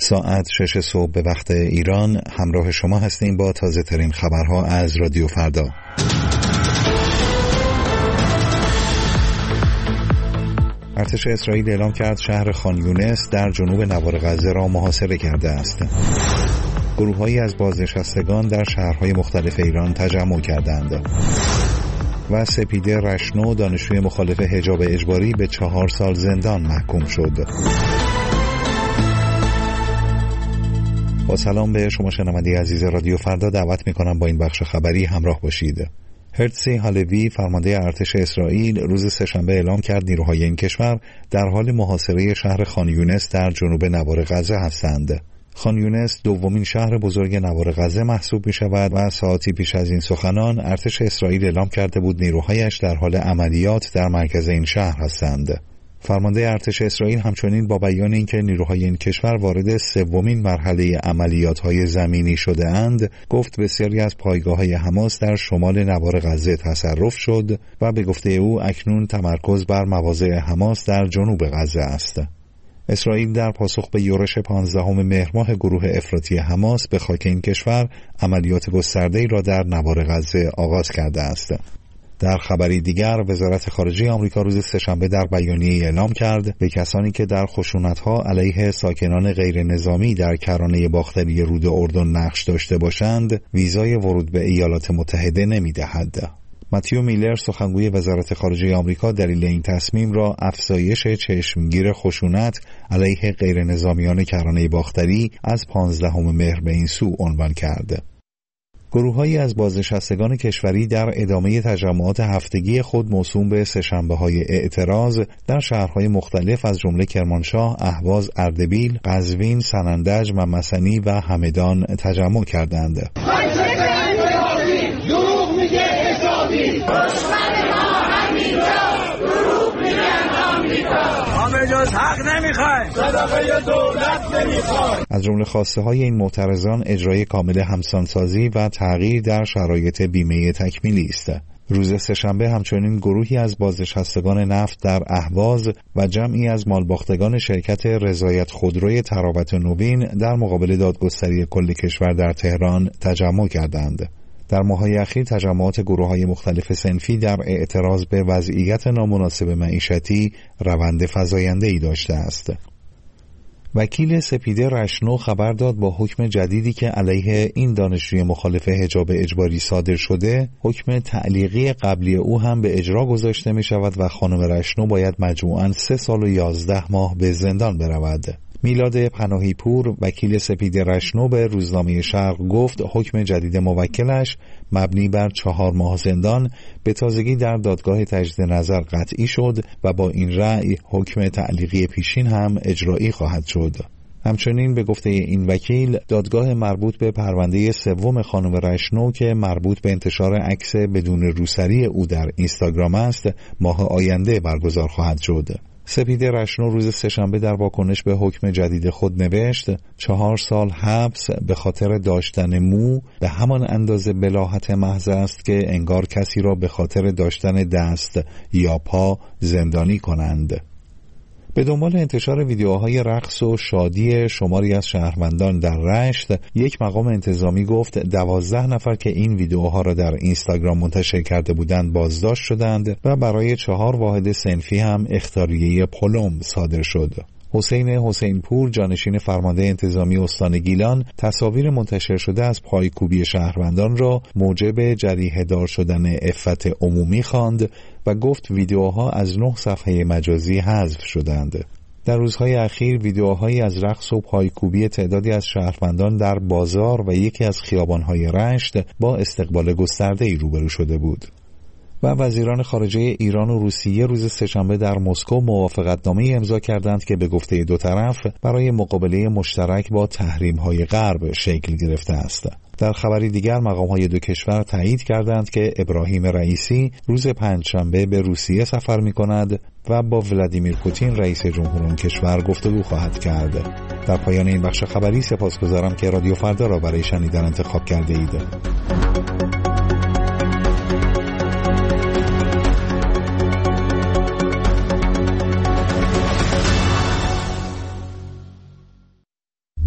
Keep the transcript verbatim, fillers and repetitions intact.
ساعت شش صبح به وقت ایران همراه شما هستیم با تازه ترین خبرها از رادیو فردا. ارتش اسرائیل اعلام کرد شهر خان یونس در جنوب نوار غزه را محاصره کرده است. گروه‌هایی از بازنشستگان در شهرهای مختلف ایران تجمع کردند. و سپیده رشنو دانشجوی مخالف حجاب اجباری به چهار سال زندان محکوم شد. با سلام به شما شنونده عزیز رادیو فردا، دعوت میکنم با این بخش خبری همراه باشید. هرتزی هالوی فرمانده ارتش اسرائیل روز سه‌شنبه اعلام کرد نیروهای این کشور در حال محاصره شهر خان یونس در جنوب نوار غزه هستند. خان یونس دومین شهر بزرگ نوار غزه محسوب می شود و ساعتی پیش از این سخنان ارتش اسرائیل اعلام کرده بود نیروهایش در حال عملیات در مرکز این شهر هستند. فرمانده ارتش اسرائیل همچنین با بیان اینکه نیروهای این کشور وارد سومین مرحله عملیات‌های زمینی شده اند، گفت بسیاری از پایگاه‌های حماس در شمال نوار غزه تصرف شد و به گفته او اکنون تمرکز بر مواضع حماس در جنوب غزه است. اسرائیل در پاسخ به یورش پانزدهم مهر ماه گروه افراطی حماس به خاک این کشور عملیات گسترده‌ای را در نوار غزه آغاز کرده است. در خبری دیگر، وزارت خارجه آمریکا روز سه‌شنبه در بیانیه‌ای اعلام کرد به کسانی که در خشونت‌ها علیه ساکنان غیر نظامی در کرانه باختری رود اردن نقش داشته باشند، ویزای ورود به ایالات متحده نمی‌دهد. متیو میلر سخنگوی وزارت خارجه آمریکا دلیل این تصمیم را افزایش چشمگیر خشونت علیه غیر نظامیان کرانه باختری از پانزدهم مهر به این سو عنوان کرد. گروه‌هایی از بازنشستگان کشوری در ادامه تجمعات هفتگی خود موسوم به سه‌شنبه‌های اعتراض در شهرهای مختلف از جمله کرمانشاه، اهواز، اردبیل، قزوین، سنندج، ممسنی و همدان تجمع کردند. از جمله خواسته های این معترضان اجرای کامل همسانسازی و تغییر در شرایط بیمه تکمیلی است. روز سه‌شنبه همچنین گروهی از بازنشستگان نفت در اهواز و جمعی از مالباختگان شرکت رضایت خودروی تراوت نوین در مقابل دادگستری کل کشور در تهران تجمع کردند. در ماه‌های اخیر تجمعات گروه‌های مختلف صنفی در اعتراض به وضعیت نامناسب معیشتی روند فزاینده‌ای داشته است. وکیل سپیده رشنو خبر داد با حکم جدیدی که علیه این دانشجوی مخالف حجاب اجباری صادر شده، حکم تعلیقی قبلی او هم به اجرا گذاشته می شود و خانم رشنو باید مجموعاً سه سال و یازده ماه به زندان برود. میلاد پناهی پور وکیل سپیده رشنو به روزنامه شرق گفت حکم جدید موکلش مبنی بر چهار ماه زندان به تازگی در دادگاه تجدید نظر قطعی شد و با این رأی حکم تعلیقی پیشین هم اجرایی خواهد شد. همچنین به گفته این وکیل دادگاه مربوط به پرونده سوم خانم رشنو که مربوط به انتشار عکس بدون روسری او در اینستاگرام است ماه آینده برگزار خواهد شد. سپیده رشنو روز سه‌شنبه در واکنش به حکم جدید خود نوشت چهار سال حبس به خاطر داشتن مو به همان اندازه بلاهت محض است که انگار کسی را به خاطر داشتن دست یا پا زندانی کنند. به دنبال انتشار ویدیوهای رقص و شادی شماری از شهروندان در رشت، یک مقام انتظامی گفت دوازده نفر که این ویدیوها را در اینستاگرام منتشر کرده بودند بازداشت شدند و برای چهار واحد صنفی هم اخطاریه پلم صادر شد. حسین حسین پور جانشین فرمانده انتظامی استان گیلان تصاویر منتشر شده از پایکوبی شهروندان را موجب جریحه دار شدن عفت عمومی خواند و گفت ویدیوها از نه صفحه مجازی حذف شدند. در روزهای اخیر ویدیوهایی از رقص و پایکوبی تعدادی از شهروندان در بازار و یکی از خیابانهای رشت با استقبال گسترده‌ای روبرو شده بود. و وزیران خارجه ایران و روسیه روز سه‌شنبه در مسکو موافقتنامه‌ای امضا کردند که به گفته دو طرف برای مقابله مشترک با تحریم‌های غرب شکل گرفته است. در خبری دیگر مقام‌های دو کشور تایید کردند که ابراهیم رئیسی روز پنجشنبه به روسیه سفر می‌کند و با ولادیمیر پوتین رئیس جمهور آن کشور گفتگو خواهد کرد. در پایان این بخش خبری سپاسگزارم که رادیو فردا را برای شنیدن انتخاب کرده اید.